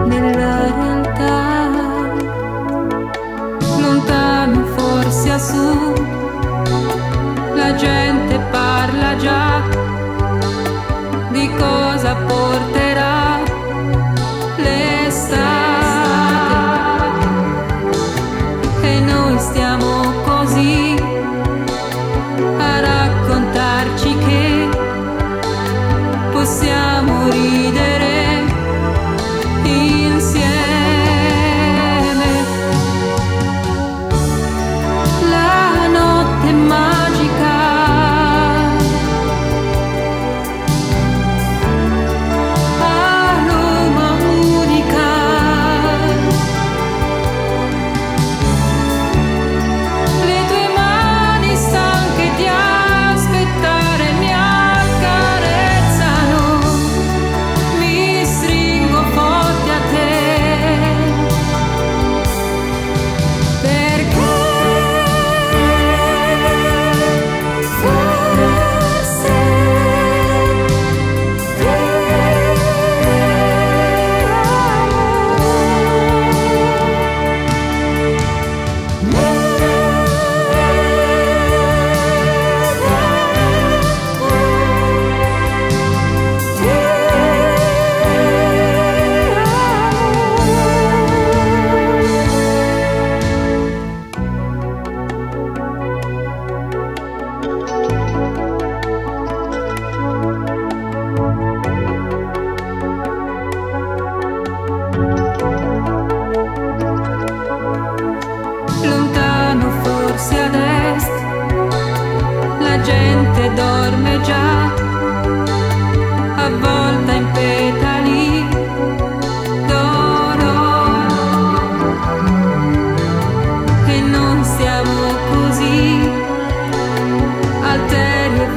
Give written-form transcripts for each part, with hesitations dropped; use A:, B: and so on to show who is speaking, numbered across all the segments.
A: nella realtà, lontano forse a sud, la gente parla già di cosa porterà l'estate, e noi stiamo così a raccontarci che possiamo ridere insieme. La notte è magica, aroma unica, le tue mani stanche di aspettare mi accarezzano, mi stringo forte a te, perché forse lontano forse ad est, la gente dorme già, avvolta in petali d'oro, e non siamo così alteri e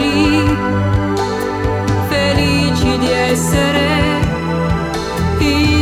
A: fragili, felici di essere